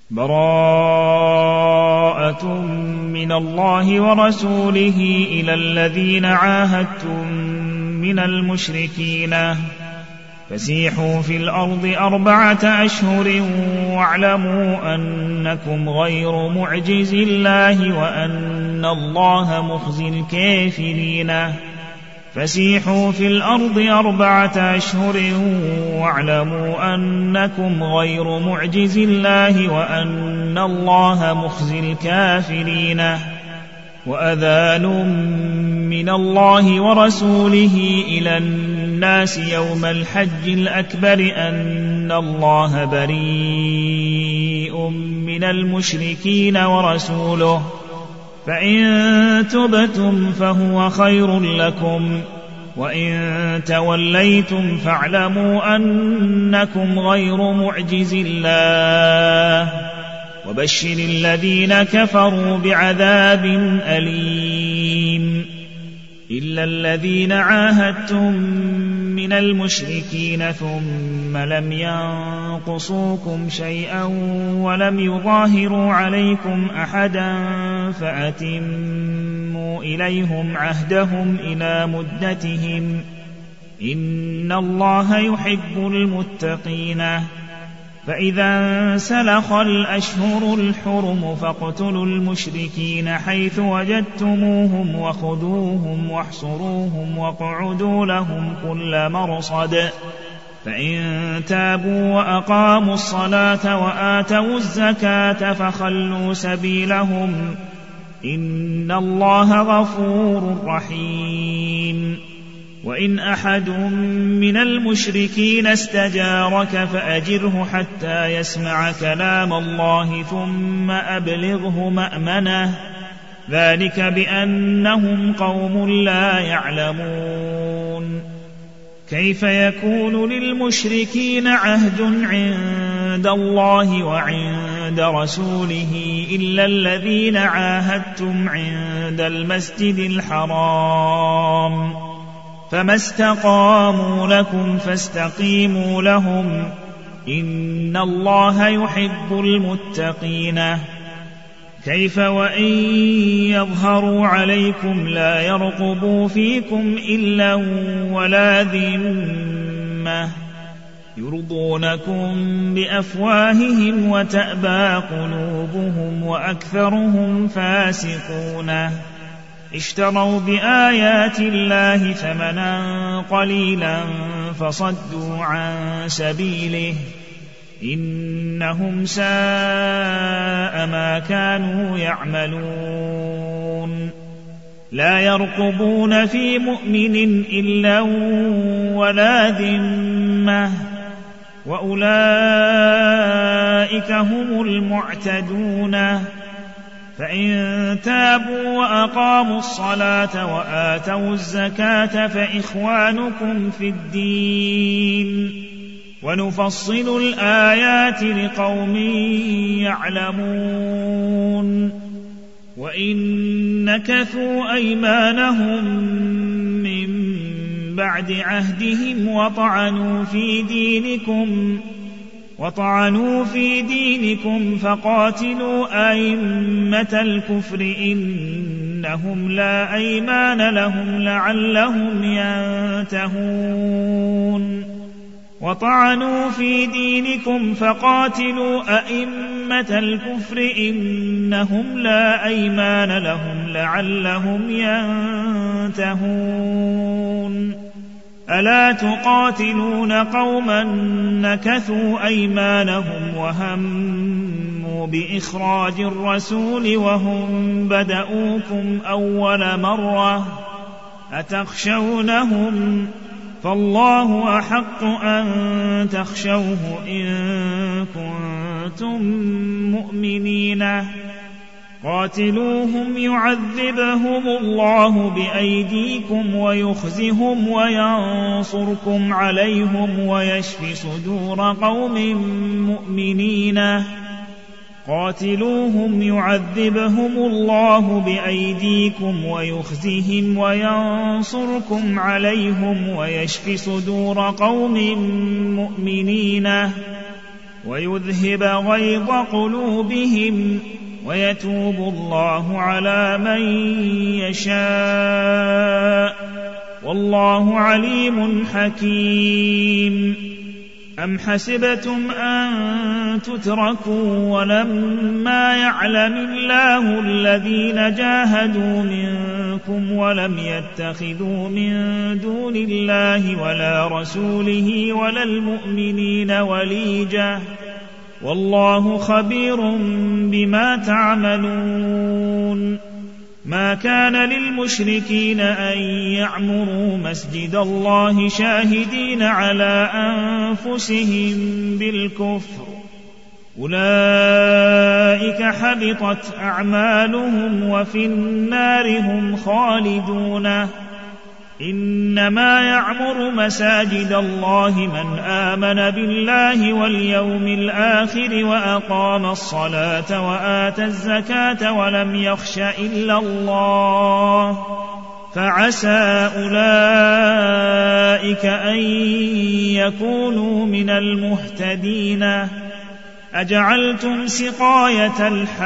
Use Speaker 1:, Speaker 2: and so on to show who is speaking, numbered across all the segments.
Speaker 1: براءة من الله ورسوله إلى الذين عاهدتم من المشركين فسيحوا في الأرض 4 أشهر واعلموا أنكم غير معجز الله وأن الله مخزي الكافرين فسيحوا في الأرض 4 أشهر واعلموا أنكم غير معجز الله وأن الله مخزي الكافرين وأذان من الله ورسوله إلى الناس يوم الحج الأكبر أن الله بريء من المشركين ورسوله فإن تبتم فهو خير لكم وإن توليتم فاعلموا أنكم غير معجز الله وبشر الذين كفروا بعذاب أليم إلا الذين عاهدتم من المشركين ثم لم ينقصوكم شيئا ولم يظاهروا عليكم أحدا فأتموا إليهم عهدهم إلى مدتهم إن الله يحب المتقين فإذا انسلخ الأشهر الحرم فاقتلوا المشركين حيث وجدتموهم وخذوهم واحصروهم واقعدوا لهم كل مرصد فإن تابوا وأقاموا الصلاة وآتوا الزكاة فخلوا سبيلهم إن الله غفور رحيم وإن أحد من المشركين استجارك فأجره حتى يسمع كلام الله ثم أبلغه مأمنه ذلك بأنهم قوم لا يعلمون كيف يكون للمشركين عهد عند الله وعند رسوله إلا الذين عاهدتم عند المسجد الحرام فما استقاموا لكم فاستقيموا لهم إن الله يحب المتقين كيف وإن يظهروا عليكم لا يرقبوا فيكم إلا ولا ذمة يرضونكم بأفواههم وتأبى قلوبهم وأكثرهم فاسقون اشتروا بآيات الله ثمنا قليلا فصدوا عن سبيله إنهم ساء ما كانوا يعملون لا يرقبون في مؤمن إلا ولا ذمة وأولئك هم المعتدون فإن تابوا وأقاموا الصلاة وآتوا الزكاة فإخوانكم في الدين ونفصل الآيات لقوم يعلمون وإن نكثوا أيمانهم من بعد عهدهم وطعنوا في دينكم فقاتلوا أئمة الكفر إنهم لا أيمان لهم لعلهم ينتهون وطعنوا في دينكم فقاتلوا أئمة الكفر إنهم لا أيمان لهم لعلهم ينتهون ألا تقاتلون قوما نكثوا أيمانهم وهموا بإخراج الرسول وهم بدؤوكم أول مرة أتخشونهم فالله أحق أن تخشوه إن كنتم مؤمنين قاتلوهم يعذبهم الله بأيديكم ويخزهم وينصركم عليهم ويشف صدور قوم مؤمنين قاتلوهم يعذبهم الله بأيديكم ويخزهم وينصركم عليهم ويشف صدور قوم مؤمنين ويذهب غيظ قلوبهم ويتوب الله على من يشاء والله عليم حكيم. أم حسبتم أن تتركوا ولما يعلم الله الذين جاهدوا منكم ولم يتخذوا من دون الله ولا رسوله ولا المؤمنين وليجة والله خبير بما تعملون. ما كان للمشركين أن يعمروا مسجد الله شاهدين على أنفسهم بالكفر أولئك حبطت أعمالهم وفي النار هم خالدون. إنما يعمر مساجد الله من آمن بالله واليوم الآخر وأقام الصلاة وآتى الزكاة ولم يخش إلا الله فعسى أولئك أن يكونوا من المهتدين. أجعلتم سقاية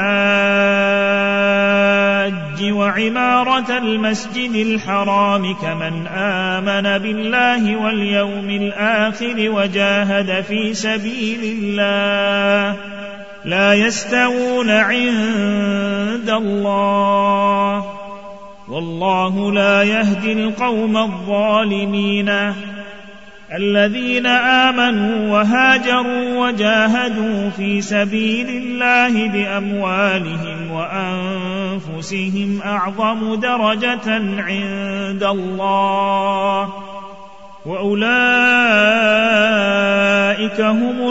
Speaker 1: الحاج وعمارة المسجد الحرام كمن آمن بالله واليوم الآخر وجاهد في سبيل الله لا يستوون عند الله والله لا يهدي القوم الظالمين. الذين آمنوا وهاجروا وجاهدوا في سبيل الله بأموالهم وأنفسهم أعظم درجة عند الله وأولئك هم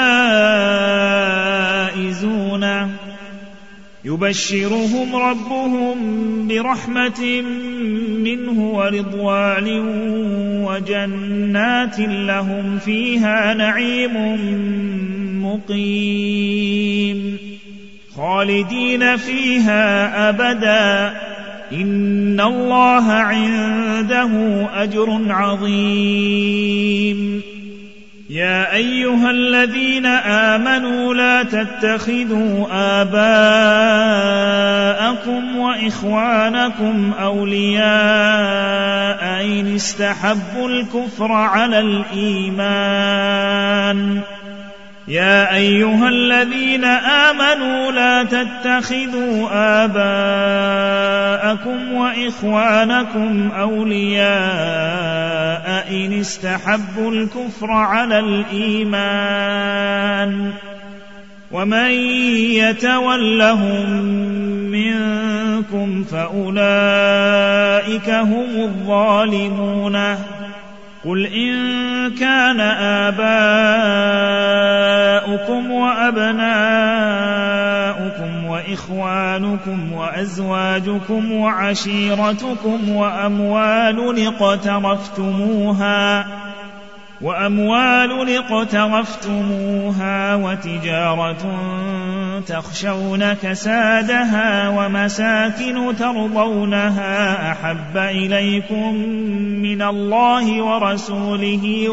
Speaker 1: الفائزون. يبشرهم ربهم برحمة منه ورضوان وجنات لهم فيها نعيم مقيم خالدين فيها أبدا إن الله عنده أجر عظيم. يا أيها الذين آمنوا لا تتخذوا آباءكم وإخوانكم أولياء إن استحبوا الكفر على الإيمان. يا أيها الذين آمنوا لا تتخذوا آباءكم وإخوانكم أولياء إن استحبوا الكفر على الإيمان ومن يتولهم منكم فأولئك هم الظالمون. قل إن كان آباؤكم وأبناؤكم وإخوانكم وأزواجكم وعشيرتكم وأموال اقترفتموها وتجارة تخشون كسادها ومساكن ترضونها أحب إليكم من الله ورسوله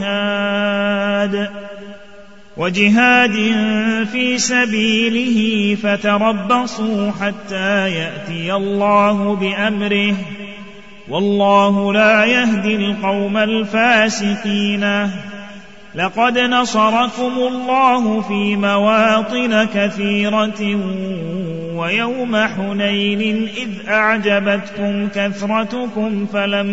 Speaker 1: وجهاد في سبيله فتربصوا حتى يأتي الله بأمره والله لا يهدي القوم الفاسقين. لقد نصركم الله في مواطن كثيرة ويوم حنين إذ أعجبتكم كثرتكم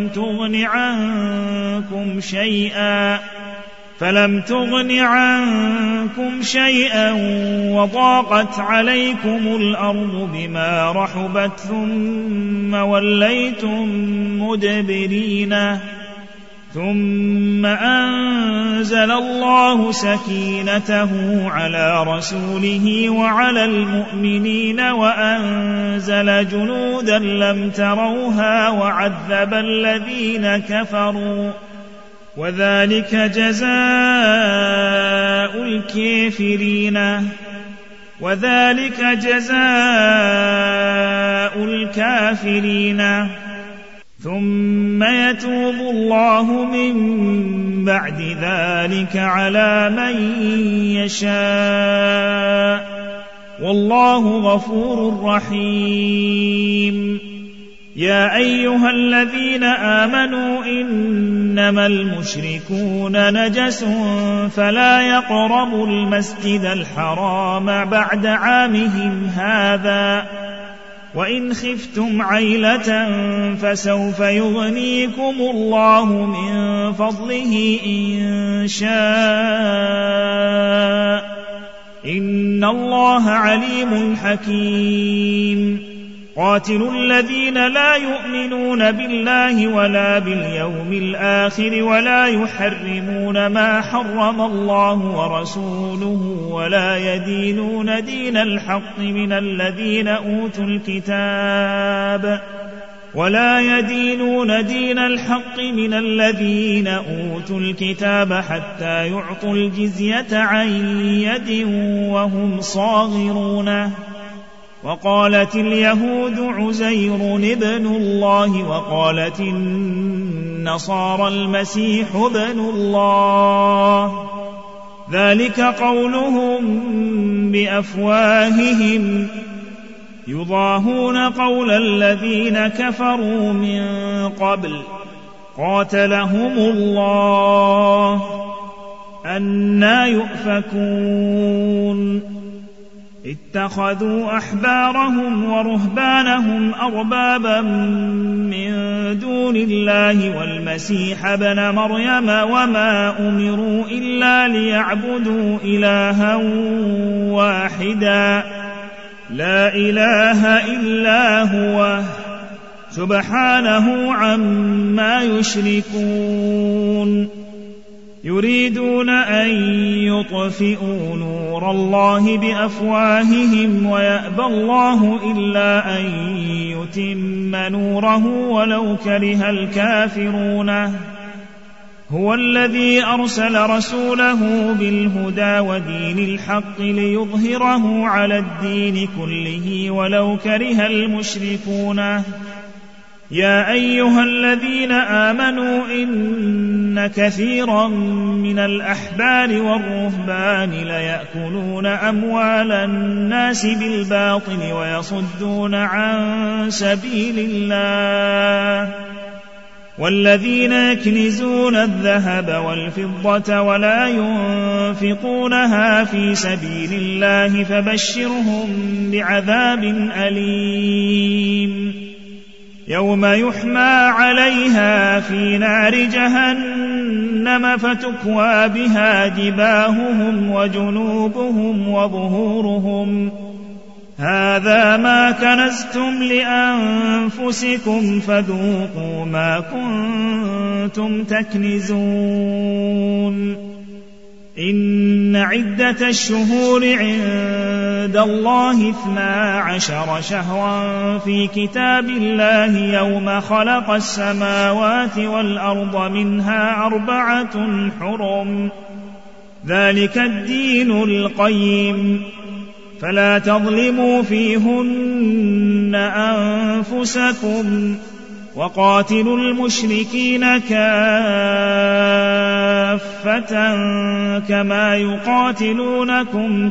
Speaker 1: فلم تغن عنكم شيئا وضاقت عليكم الأرض بما رحبت ثم وليتم مدبرين. ثم أنزل الله سكينته على رسوله وعلى المؤمنين وأنزل جنودا لم تروها وعذب الذين كفروا وذلك جزاء الكافرين. ثم يتوب الله من بعد ذلك على من يشاء والله غفور رحيم. يا أيها الذين آمنوا إنما المشركون نجس فلا يقربوا المسجد الحرام بعد عامهم هذا وإن خفتم عيلة فسوف يغنيكم الله من فضله إن شاء إن الله عليم حكيم. قاتلوا الذين لا يؤمنون بالله ولا باليوم الآخر ولا يحرمون ما حرم الله ورسوله ولا يدينون دين الحق من الذين أوتوا الكتاب حتى يعطوا الجزية عن يد وهم صاغرون. وقالت اليهود عزير ابن الله وقالت النصارى المسيح ابن الله ذلك قولهم بأفواههم يضاهون قول الذين كفروا من قبل قاتلهم الله أنى يؤفكون. اتخذوا أحبارهم ورهبانهم أربابا من دون الله والمسيح ابن مريم وما أمروا إلا ليعبدوا إلها واحدا لا إله إلا هو سبحانه عما يشركون. يريدون أن يطفئوا نور الله بأفواههم ويأبى الله إلا أن يتم نوره ولو كره الكافرون. هو الذي أرسل رسوله بالهدى ودين الحق ليظهره على الدين كله ولو كره المشركون. يا أيها الذين آمنوا إن كثيرا من الأحبار والرهبان ليأكلون أموال الناس بالباطل ويصدون عن سبيل الله والذين يكنزون الذهب والفضة ولا ينفقونها في سبيل الله فبشرهم بعذاب أليم. يوم يحمى عليها في نار جهنم فتكوى بها جباههم وجنوبهم وظهورهم هذا ما كنزتم لأنفسكم فذوقوا ما كنتم تكنزون. إن عدة الشهور عند الله 12 شهرا في كتاب الله يوم خلق السماوات والأرض منها 4 حرم ذلك الدين القيم فلا تظلموا فيهن أنفسكم وقاتلوا المشركين كافة كما يقاتلونكم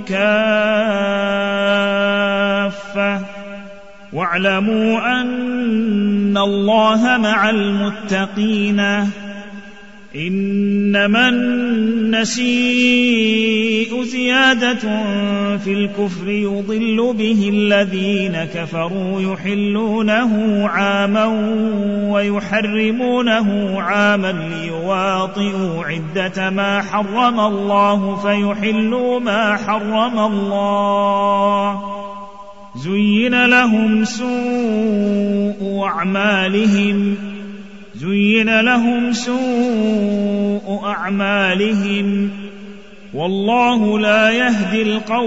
Speaker 1: كافة واعلموا أن الله مع المتقين. إنما النسيء زيادة في الكفر يضل به الذين كفروا يحلونه عاما ويحرمونه عاما ليواطئوا عدة ما حرم الله فيحلوا ما حرم الله. زين لهم سوء أعمالهم والله لا يهدي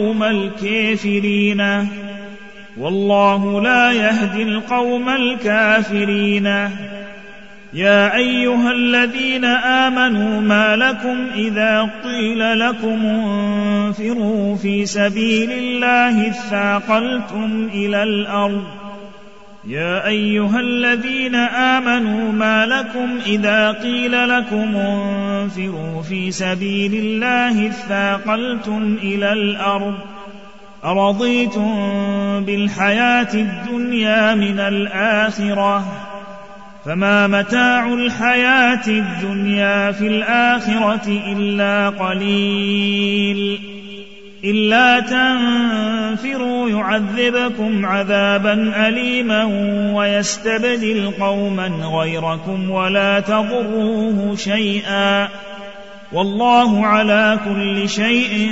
Speaker 1: القوم الكافرين. يا أيها الذين آمنوا ما لكم إذا قيل لكم انفروا في سبيل الله اثاقلتم إلى الأرض يا أيها الذين آمنوا ما لكم إذا قيل لكم انفروا في سبيل الله اثاقلتم إلى الأرض أرضيتم بالحياة الدنيا من الآخرة فما متاع الحياة الدنيا في الآخرة إلا قليل إلا تنفروا يعذبكم عذابا أليما ويستبدل قوما غيركم ولا تضروه شيئا والله على كل شيء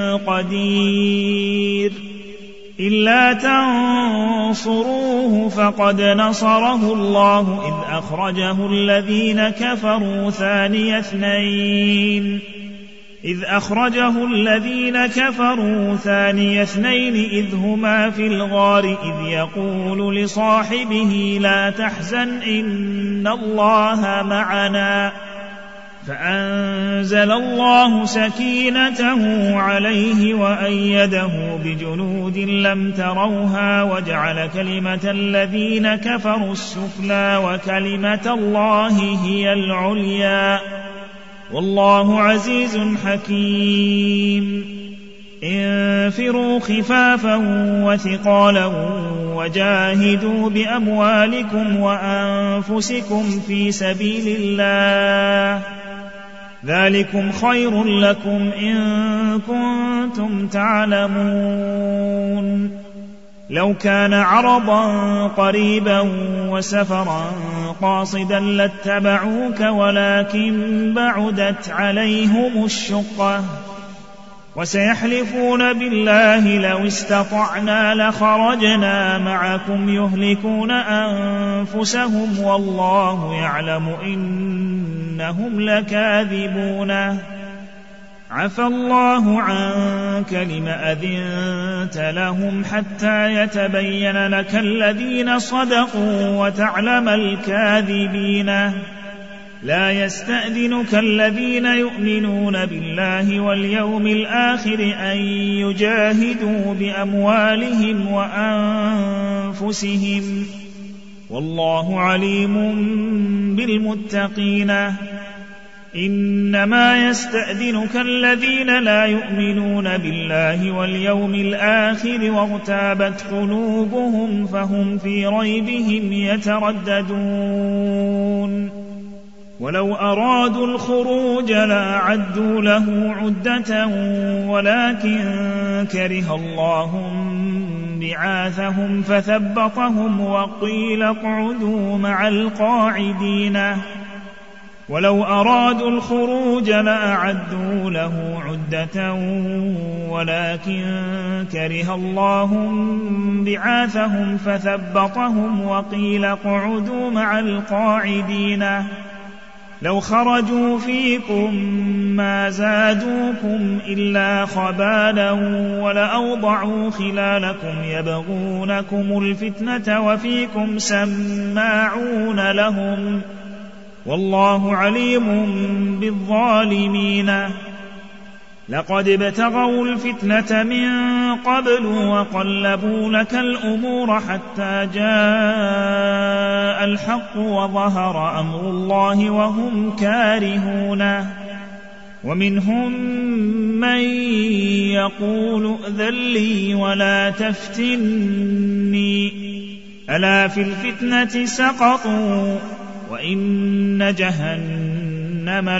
Speaker 1: قدير إلا تنصروه فقد نصره الله إذ أخرجه الذين كفروا ثاني اثنين إذ هما في الغار إذ يقول لصاحبه لا تحزن إن الله معنا فأنزل الله سكينته عليه وأيده بجنود لم تروها وجعل كلمة الذين كفروا السفلى وكلمة الله هي العليا والله عزيز حكيم انفروا خفافا وثقالا وجاهدوا بأموالكم وأنفسكم في سبيل الله ذلكم خير لكم إن كنتم تعلمون لو كان عرضا قريبا وسفرا قاصدا لاتبعوك ولكن بعدت عليهم الشقة وسيحلفون بالله لو استطعنا لخرجنا معكم يهلكون أنفسهم والله يعلم إنهم لكاذبون عفى الله عنك لم أذنت لهم حتى يتبين لك الذين صدقوا وتعلم الكاذبين لا يستأذنك الذين يؤمنون بالله واليوم الآخر أن يجاهدوا بأموالهم وأنفسهم والله عليم بالمتقين إنما يستأذنك الذين لا يؤمنون بالله واليوم الآخر وارتابت قلوبهم فهم في ريبهم يترددون ولو أرادوا الخروج لأعدوا له عدة ولكن كره الله بعاثهم فثبطهم وقيل اقعدوا مع القاعدين ولو أرادوا الخروج لأعدوا له عدة ولكن كره الله بعاثهم فثبطهم وقيل اقعدوا مع القاعدين لو خرجوا فيكم ما زادوكم إلا خبالا ولأوضعوا خلالكم يبغونكم الفتنة وفيكم سماعون لهم والله عليم بالظالمين لقد ابتغوا الفتنة من قبل وقلبوا لك الأمور حتى جاء الحق وظهر أمر الله وهم كارهون ومنهم من يقول ائذن لي ولا تفتني ألا في الفتنة سقطوا وإن جهنم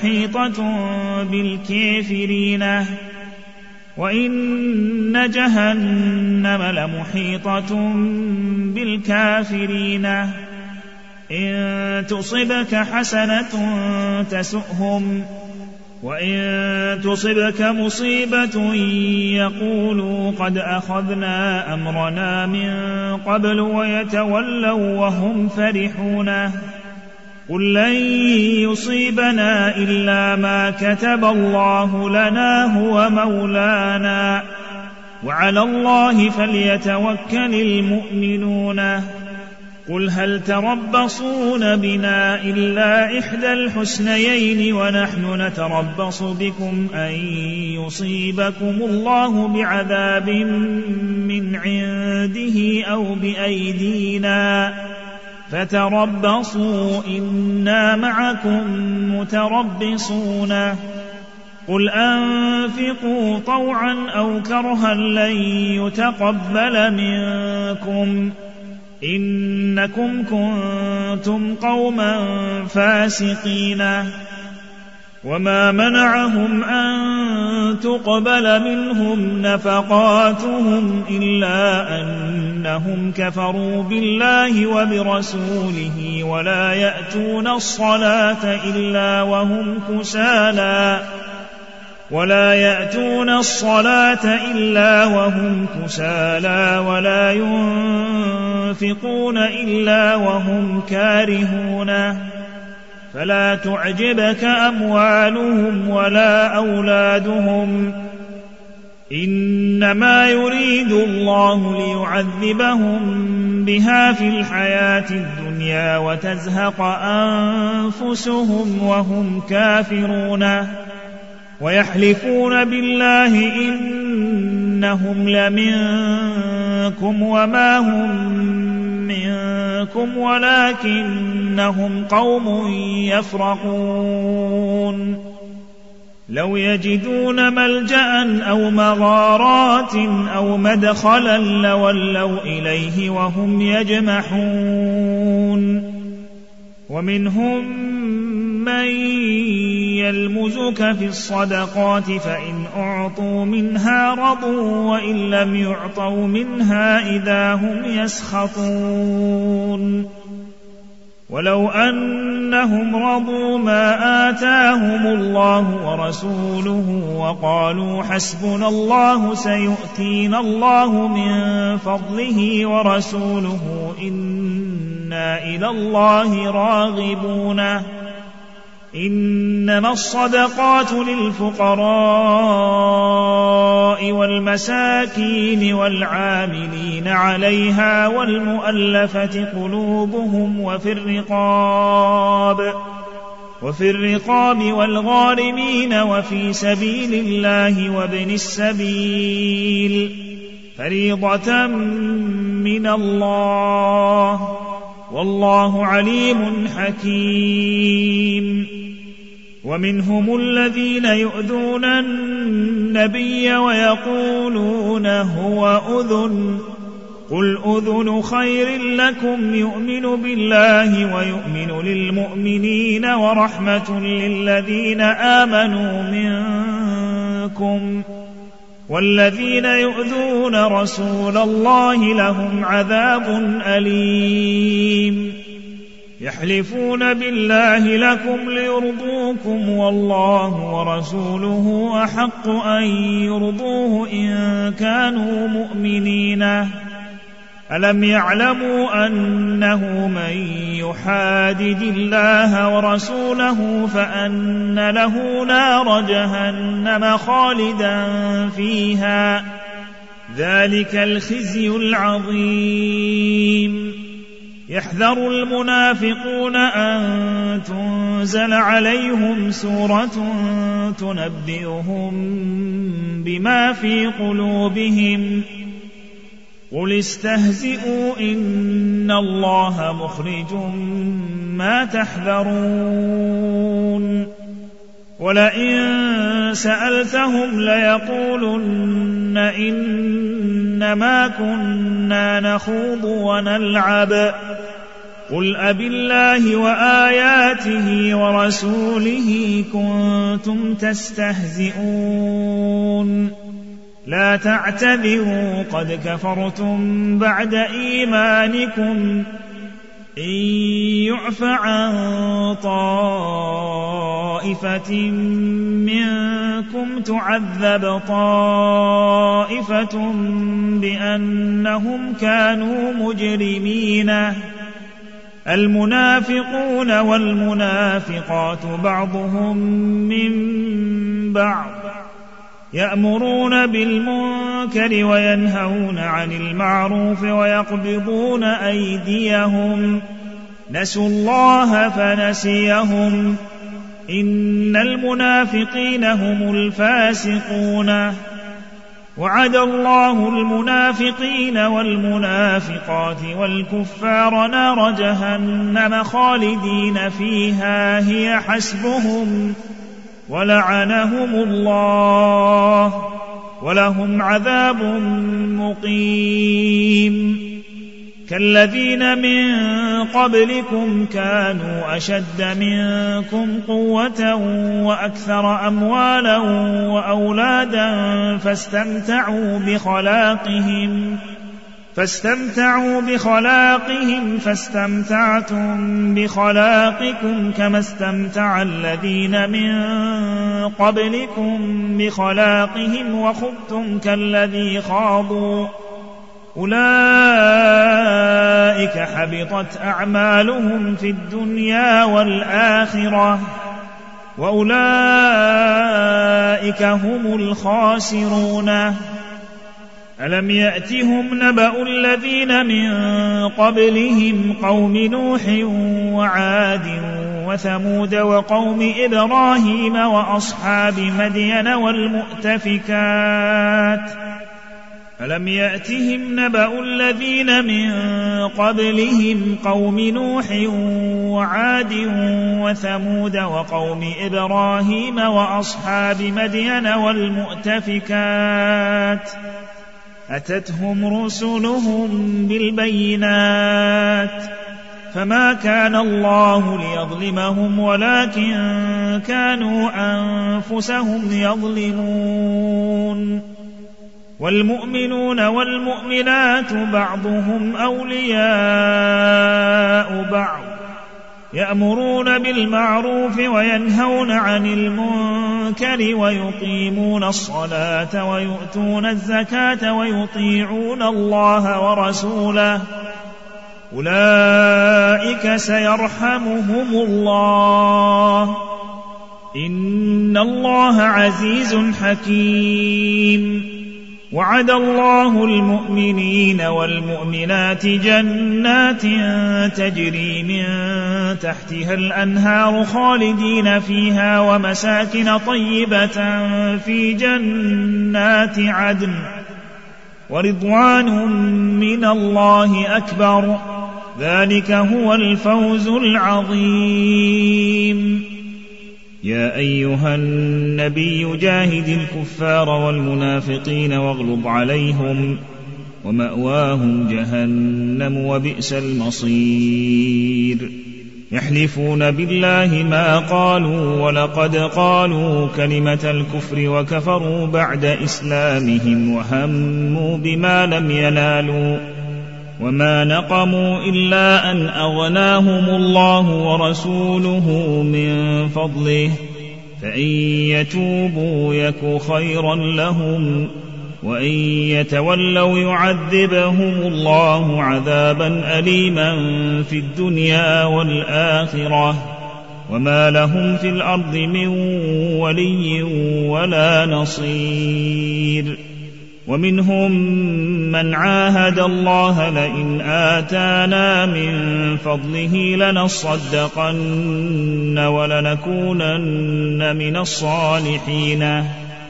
Speaker 1: لمحيطة بالكافرين إن تصبك حسنة تسؤهم وإن تصبك مصيبة يقولوا قد أخذنا أمرنا من قبل ويتولوا وهم فرحون قل لن يصيبنا إلا ما كتب الله لنا هو مولانا وعلى الله فليتوكل المؤمنون قل هل تربصون بنا إلا إحدى الحسنيين ونحن نتربص بكم أن يصيبكم الله بعذاب من عنده أو بأيدينا فتربصوا إنا معكم متربصون قل أنفقوا طوعا أو كرها لن يتقبل منكم إنكم كنتم قوما فاسقين وما منعهم أن تقبل منهم نفقاتهم إلا أنهم كفروا بالله وبرسوله ولا يأتون الصلاة إلا وهم كسالى ولا ينفقون إلا وهم كارهون فلا تعجبك أموالهم ولا أولادهم إنما يريد الله ليعذبهم بها في الحياة الدنيا وتزهق أنفسهم وهم كافرون ويحلفون بالله إنهم لمنكم وما هم منكم ولكنهم قوم يفرقون لو يجدون ملجأ أو مغارات أو مدخلا لولوا إليه وهم يجمحون ومنهم من يلمزك في الصدقات فإن أعطوا منها رضوا وإن لم يعطوا منها إذا هم يسخطون ولو أنهم رضوا ما آتاهم الله ورسوله وقالوا حسبنا الله سيؤتينا الله من فضله ورسوله إنا إلى الله راغبون إنما الصدقات للفقراء والمساكين والعاملين عليها والمؤلفة قلوبهم وفي الرقاب والغارمين وفي سبيل الله وابن السبيل فريضة من الله والله عليم حكيم ومنهم الذين يؤذون النبي ويقولون هو أذن قل أذن خير لكم يؤمن بالله ويؤمن للمؤمنين ورحمة للذين آمنوا منكم والذين يؤذون رسول الله لهم عذاب أليم يحلفون بالله لكم ليرضوكم والله ورسوله أحق أن يرضوه إن كانوا مؤمنين ألم يعلموا أنه من يحادد الله ورسوله فأن له نار جهنم خالدا فيها ذلك الخزي العظيم يحذر المنافقون أن تنزل عليهم سورة تنبئهم بما في قلوبهم قل استهزئوا إن الله مخرج ما تحذرون ولئن سألتهم ليقولن إنما كنا نخوض ونلعب قل أبالله وآياته ورسوله كنتم تستهزئون لا تعتذروا قد كفرتم بعد إيمانكم إن يعف عن طائفة منكم تعذب طائفة بأنهم كانوا مجرمين المنافقون والمنافقات بعضهم من بعض يأمرون بالمنكر وينهون عن المعروف ويقبضون أيديهم نسوا الله فنسيهم إن المنافقين هم الفاسقون وعد الله المنافقين والمنافقات والكفار نار جهنم خالدين فيها هي حسبهم ولعنهم الله ولهم عذاب مقيم كالذين من قبلكم كانوا أشد منكم قوة وأكثر أموالا وأولادا فاستمتعوا بخلاقهم فاستمتعتم بخلاقكم كما استمتع الذين من قبلكم بخلاقهم وخضتم كالذي خاضوا أولئك حبطت أعمالهم في الدنيا والآخرة وأولئك هم الخاسرون ألم يأتهم نبأ الذين من قبلهم قوم نوح وعاد وثمود وقوم إبراهيم وأصحاب مدين والمؤتفكات ألم يأتهم نبأ الذين من قبلهم قوم نوح وعاد وثمود وقوم إبراهيم وأصحاب مدين والمؤتفكات أتتهم رسلهم بالبينات فما كان الله ليظلمهم ولكن كانوا أنفسهم يظلمون والمؤمنون والمؤمنات بعضهم أولياء بعض يأمرون بالمعروف وينهون عن المنكر ويقيمون الصلاة ويؤتون الزكاة ويطيعون الله ورسوله أولئك سيرحمهم الله إن الله عزيز حكيم وعد الله المؤمنين والمؤمنات جنات تجري من تحتها الأنهار خالدين فيها ومساكن طيبة في جنات عدن ورضوان من الله أكبر ذلك هو الفوز العظيم يا أيها النبي جاهد الكفار والمنافقين واغلظ عليهم ومأواهم جهنم وبئس المصير يحلفون بالله ما قالوا ولقد قالوا كلمة الكفر وكفروا بعد إسلامهم وهموا بما لم ينالوا وما نقموا إلا أن أغناهم الله ورسوله من فضله فإن يتوبوا يك خيرا لهم وإن يتولوا يعذبهم الله عذابا أليما في الدنيا والآخرة وما لهم في الأرض من ولي ولا نصير ومنهم من عاهد الله لئن آتانا من فضله لنصدقن ولنكونن من الصالحين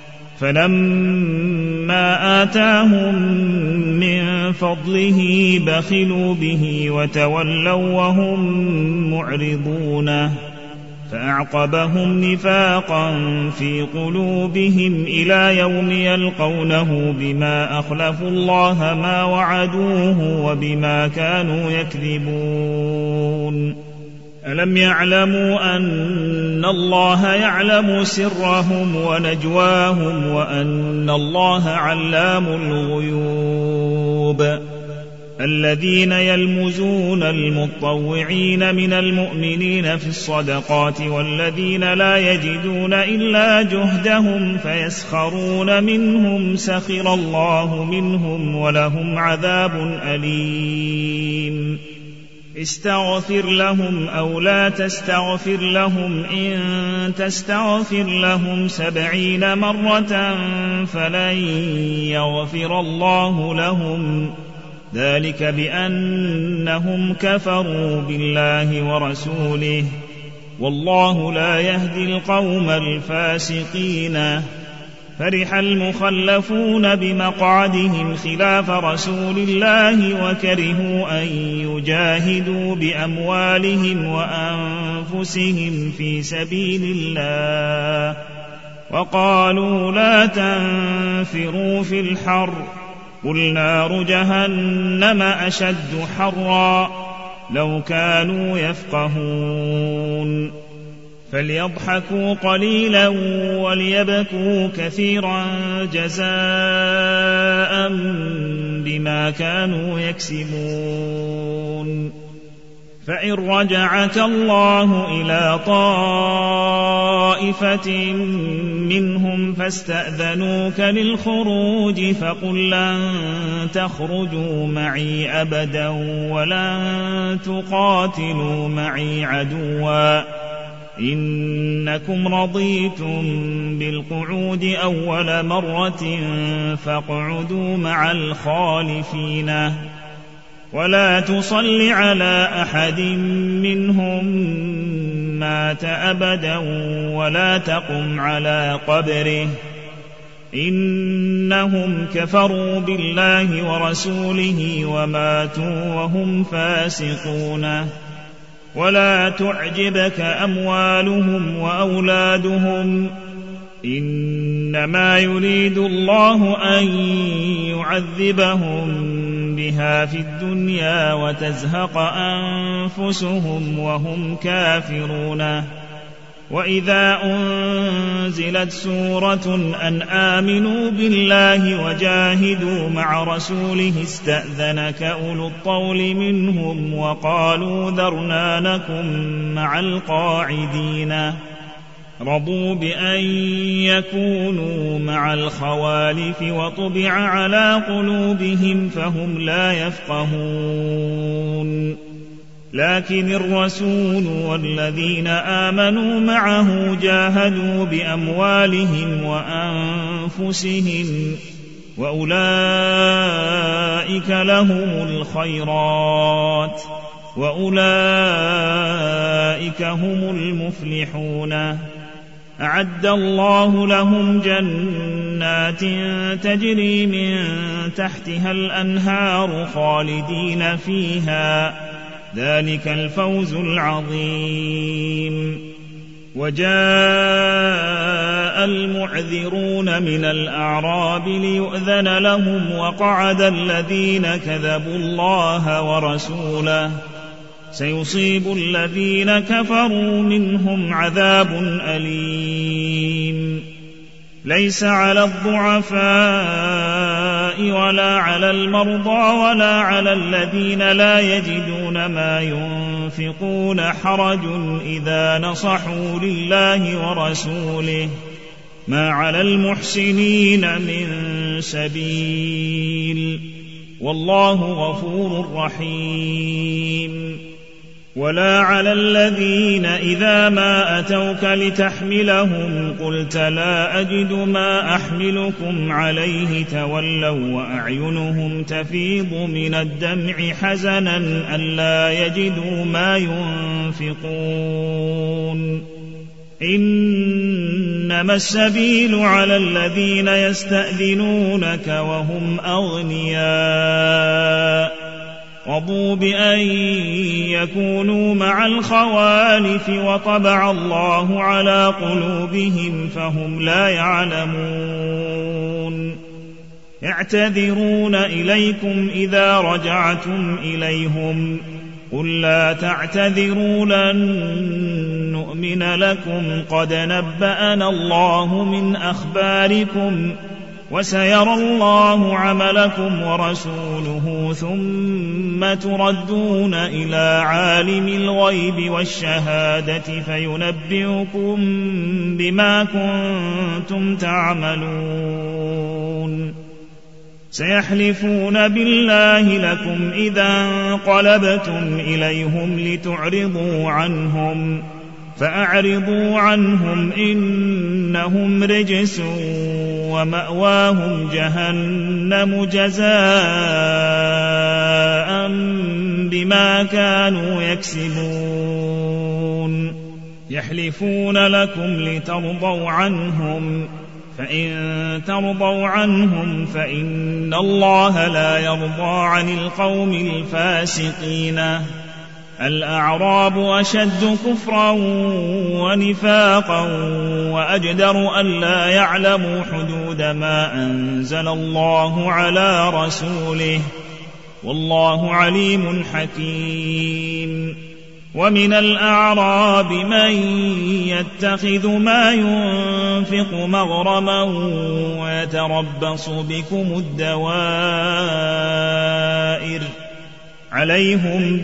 Speaker 1: فلما آتاهم من فضله بخلوا به وتولوا وهم معرضون فأعقبهم نفاقا في قلوبهم إلى يوم يلقونه بما أخلفوا الله ما وعدوه وبما كانوا يكذبون ألم يعلموا أن الله يعلم سرهم ونجواهم وأن الله علام الغيوب الذين يلمزون المطوعين من المؤمنين في الصدقات والذين لا يجدون إلا جهدهم فيسخرون منهم سخر الله منهم ولهم عذاب أليم استغفر لهم أو لا تستغفر لهم إن تستغفر لهم 70 مرة فلن يغفر الله لهم ذلك بأنهم كفروا بالله ورسوله والله لا يهدي القوم الفاسقين. فرح المخلفون بمقعدهم خلاف رسول الله وكرهوا أن يجاهدوا بأموالهم وأنفسهم في سبيل الله وقالوا لا تنفروا في الحر قل نار جهنم أشد حرا لو كانوا يفقهون. فليضحكوا قليلا وليبكوا كثيرا جزاء بما كانوا يكسبون. فإن رجعك الله إلى طائفة منهم فاستأذنوك للخروج فقل لن تخرجوا معي أبدا ولن تقاتلوا معي عدوا إنكم رضيتم بالقعود أول مرة فاقعدوا مع الخالفين ولا تصل على أحد منهم مات أبدا ولا تقم على قبره إنهم كفروا بالله ورسوله وماتوا وهم فاسقون. ولا تعجبك أموالهم وأولادهم إنما يريد الله أن يعذبهم بها في الدنيا وتزهق أنفسهم وهم كافرون. وإذا أنزلت سورة أن آمنوا بالله وجاهدوا مع رسوله استأذنك أولو الطول منهم وقالوا ذرنا نكن مع القاعدين رضوا بأن يكونوا مع الخوالف وطبع على قلوبهم فهم لا يفقهون. لكن الرسول والذين آمنوا معه جاهدوا بأموالهم وأنفسهم وأولئك لهم الخيرات وأولئك هم المفلحون. أعد الله لهم جنات تجري من تحتها الأنهار خالدين فيها ذلك الفوز العظيم. وجاء المعذرون من الأعراب ليؤذن لهم وقعد الذين كذبوا الله ورسوله سيصيب الذين كفروا منهم عذاب أليم. ليس على الضعفاء ولا على المرضى ولا على الذين لا يجدون ما ينفقون حرج إذا نصحوا لله ورسوله ما على المحسنين من سبيل والله غفور رحيم. ولا على الذين إذا ما أتوك لتحملهم قلت لا أجد ما أحملكم عليه تولوا وأعينهم تفيض من الدمع حزنا ألا يجدوا ما ينفقون. إنما السبيل على الذين يستأذنونك وهم أغنياء رضوا بأن يكونوا مع الخوالف وطبع الله على قلوبهم فهم لا يعلمون. يعتذرون إليكم إذا رجعتم إليهم قل لا تعتذروا لن نؤمن لكم قد نبأنا الله من أخباركم وسيرى الله عملكم ورسوله ثم تردون إلى عالم الغيب والشهادة فينبئكم بما كنتم تعملون. سيحلفون بالله لكم إذا انقلبتم إليهم لتعرضوا عنهم فأعرضوا عنهم إنهم رجس ومأواهم جهنم جزاء بما كانوا يكسبون يحلفون لكم لترضوا عنهم فإن ترضوا عنهم فإن الله لا يرضى عن القوم الفاسقين الأعراب أشد كفرا ونفاقا وأجدر ألا يعلموا حدود ما أنزل الله على رسوله والله عليم حكيم ومن الأعراب من يتخذ ما ينفق مغرما ويتربص بكم الدوائر عليهم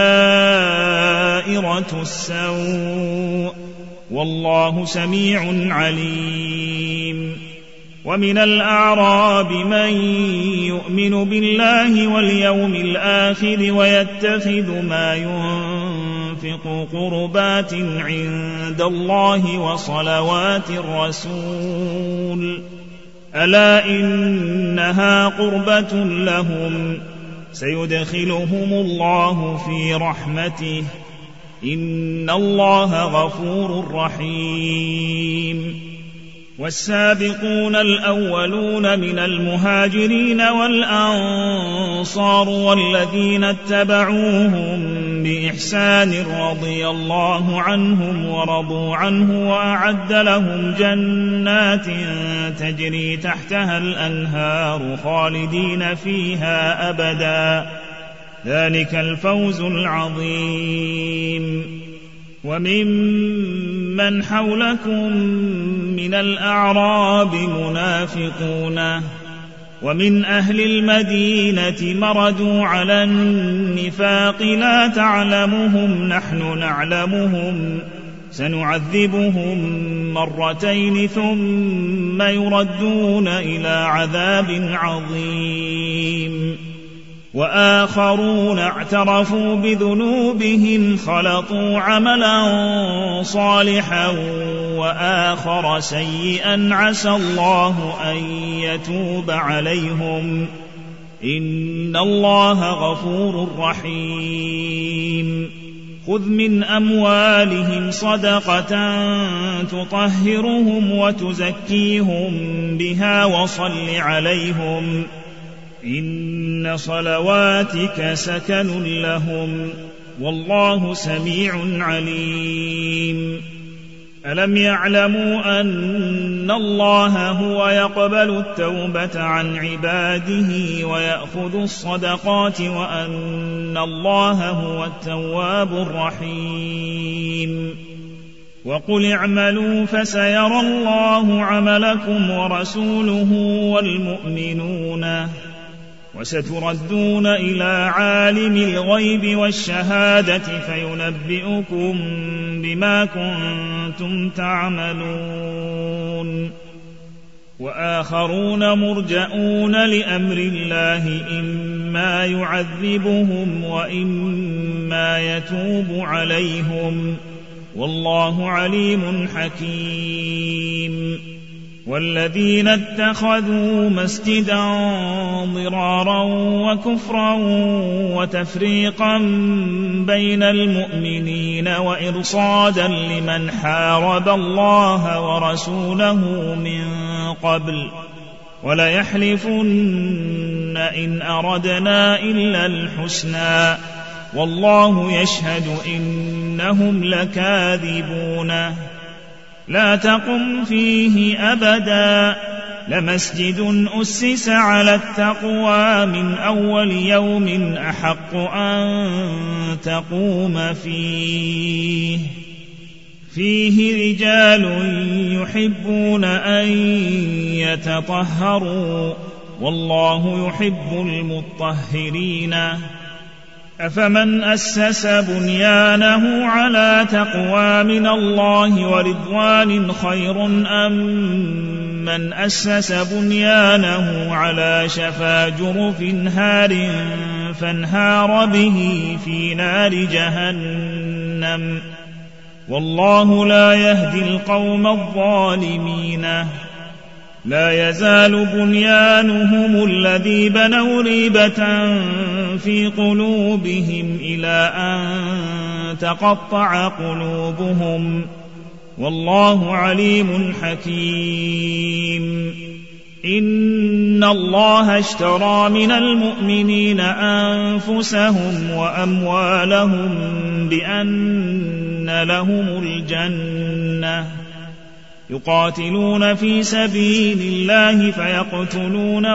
Speaker 1: دائرة السوء والله سميع عليم ومن الأعراب من يؤمن بالله واليوم الآخر ويتخذ ما ينفق قربات عند الله وصلوات الرسول ألا إنها قربة لهم سيدخلهم الله في رحمته إن الله غفور رحيم والسابقون الأولون من المهاجرين والأنصار والذين اتبعوهم بإحسان رضي الله عنهم ورضوا عنه وأعد لهم جنات تجري تحتها الأنهار خالدين فيها أبدا ذلك الفوز العظيم وممن حولكم من الأعراب منافقون ومن أهل المدينة مردوا على النفاق لا تعلمهم نحن نعلمهم سنعذبهم مرتين ثم يردون إلى عذاب عظيم وآخرون اعترفوا بذنوبهم خلطوا عملا صالحا وآخر سيئا عسى الله أن يتوب عليهم إن الله غفور رحيم خذ من أموالهم صدقة تطهرهم وتزكيهم بها وصل عليهم إن صلواتك سكن لهم والله سميع عليم ألم يعلموا أن الله هو يقبل التوبة عن عباده ويأخذ الصدقات وأن الله هو التواب الرحيم وقل اعملوا فسيرى الله عملكم ورسوله والمؤمنون وستردون إلى عالم الغيب والشهادة فينبئكم بما كنتم تعملون وآخرون مرجئون لأمر الله إما يعذبهم وإما يتوب عليهم والله عليم حكيم والذين اتخذوا مسجدا ضرارا وكفرا وتفريقا بين المؤمنين وإرصادا لمن حارب الله ورسوله من قبل وليحلفن إن أردنا إلا الحسنى والله يشهد إنهم لكاذبون لا تقم فيه أبدا لمسجد أسس على التقوى من أول يوم أحق أن تقوم فيه رجال يحبون أن يتطهروا والله يحب المطهرين أفمن أسس بنيانه على تقوى من الله ورضوان خير أم من أسس بنيانه على شفا جرف هار فانهار به في نار جهنم والله لا يهدي القوم الظالمين لا يزال بنيانهم الذي بنوا ريبة في قلوبهم إلى أن تقطع قلوبهم والله عليم حكيم إن الله اشترى من المؤمنين أنفسهم وأموالهم بأن لهم الجنة يقاتلون في سبيل الله فيقتلون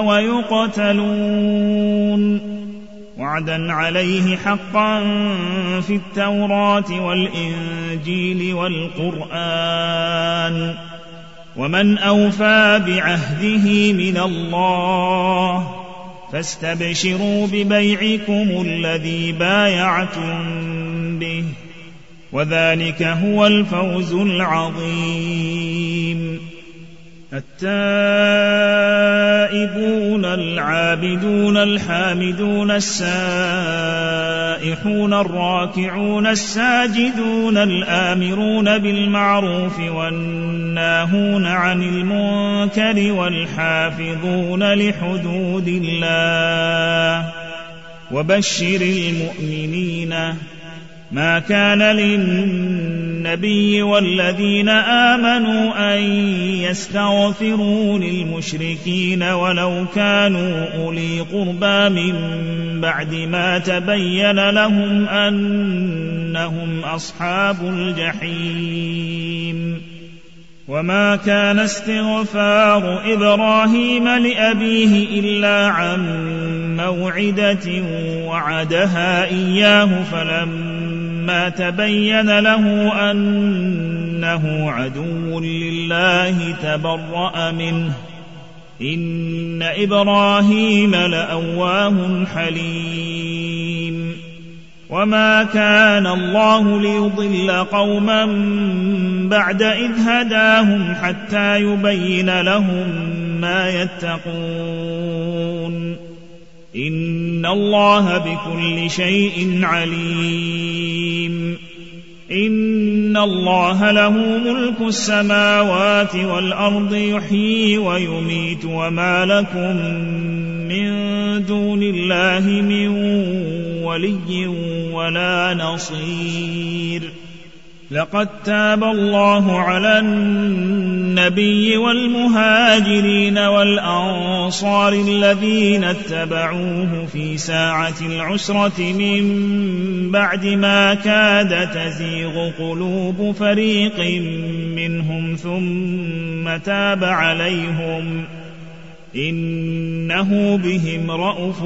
Speaker 1: ويقتلون وعدا عليه حقا في التوراة والإنجيل والقرآن ومن أوفى بعهده من الله فاستبشروا ببيعكم الذي بايعتم به وذلك هو الفوز العظيم التائبون العابدون الحامدون السائحون الراكعون الساجدون الآمرون بالمعروف والناهون عن المنكر والحافظون لحدود الله وبشر المؤمنين ما كان للنبي والذين آمنوا أن يستغفروا للمشركين ولو كانوا أولي قربى من بعد ما تبين لهم أنهم أصحاب الجحيم وما كان استغفار إبراهيم لأبيه إلا عن موعدة وعدها إياه فلما تبين له أنه عدو لله تبرأ منه إن إبراهيم لأواه حليم وما كان الله ليضل قوما بعد إذ هداهم حتى يبين لهم ما يتقون إن الله بكل شيء عليم إن الله له ملك السماوات والأرض يحيي ويميت وما لكم من دون الله من ولي ولا نصير لقد تاب الله على النبي والمهاجرين والأنصار الذين اتبعوه في ساعة العسرة من بعد ما كاد تزيغ قلوب فريق منهم ثم تاب عليهم إنه بهم رءوف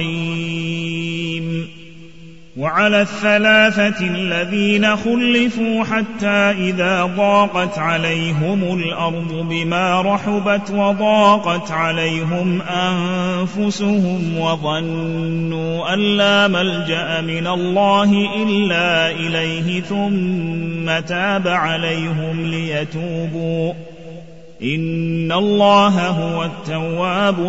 Speaker 1: رحيم وعلى الثلاثة الذين خلفوا حتى إذا ضاقت عليهم الأرض بما رحبت وضاقت عليهم أنفسهم وظنوا أن لا ملجأ من الله إلا إليه ثم تاب عليهم ليتوبوا إن الله هو التواب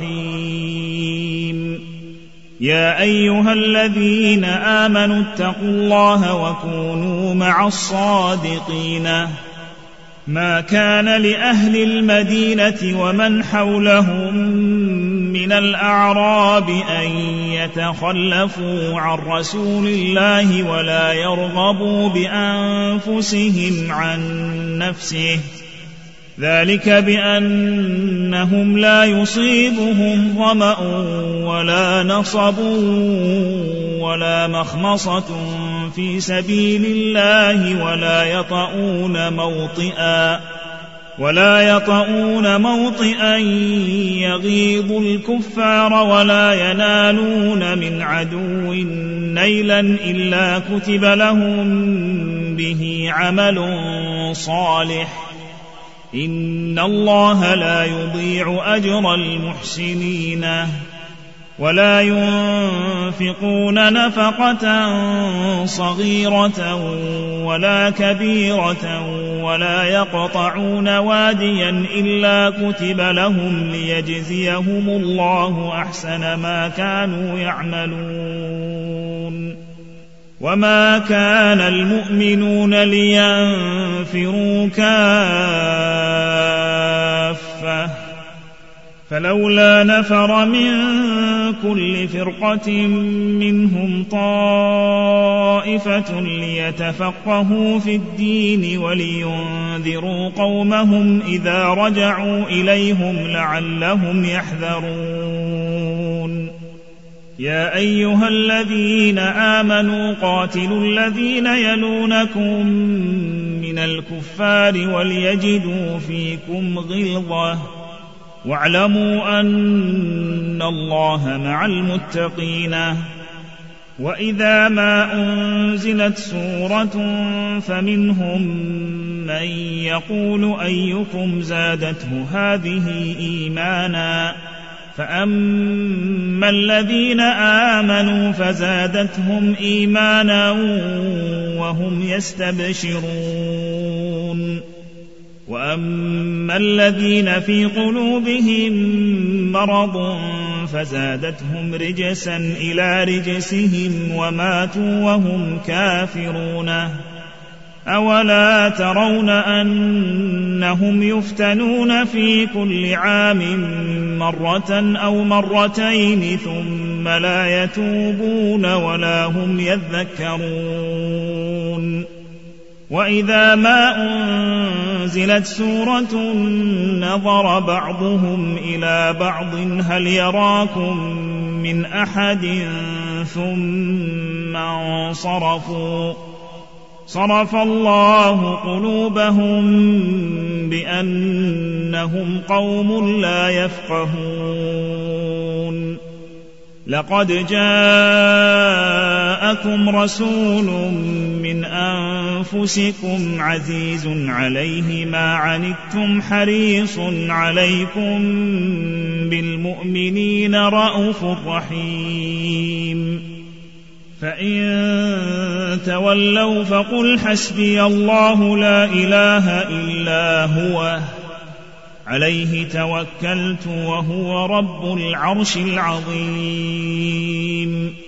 Speaker 1: الرحيم يا أيها الذين آمنوا اتقوا الله وكونوا مع الصادقين ما كان لأهل المدينة ومن حولهم من الأعراب أن يتخلفوا عن رسول الله ولا يرغبوا بأنفسهم عن نفسه ذلك بأنهم لا يصيبهم ظمأ ولا نصب ولا مخمصة في سبيل الله ولا يطؤون موطئا يغيظ الكفار ولا ينالون من عدو نيلا إلا كتب لهم به عمل صالح إن الله لا يضيع أجر المحسنين ولا ينفقون نفقة صغيرة ولا كبيرة ولا يقطعون واديا إلا كتب لهم ليجزيهم الله أحسن ما كانوا يعملون. وما كان المؤمنون لينفروا كافة فلولا نفر من كل فرقة منهم طائفة ليتفقهوا في الدين ولينذروا قومهم إذا رجعوا إليهم لعلهم يحذرون. يا أيها الذين آمنوا قاتلوا الذين يلونكم من الكفار وليجدوا فيكم غلظة واعلموا أن الله مع المتقين. وإذا ما أنزلت سورة فمنهم من يقول أيكم زادته هذه إيمانا فأما الذين آمنوا فزادتهم إيمانا وهم يستبشرون. وأما الذين في قلوبهم مرض فزادتهم رجسا إلى رجسهم وماتوا وهم كافرون. أولا ترون أنهم يفتنون في كل عام مرة أو مرتين ثم لا يتوبون ولا هم يذكرون. وإذا ما أنزلت سورة نظر بعضهم إلى بعض هل يراكم من أحد ثم انصرفوا صرف الله قلوبهم بأنهم قوم لا يفقهون. لقد جاءكم رسول من أنفسكم عزيز عليه ما عنتم حريص عليكم بالمؤمنين رءوف رحيم. فإن تولوا فقل حسبي الله لا إله إلا هو عليه توكلت وهو رب العرش العظيم.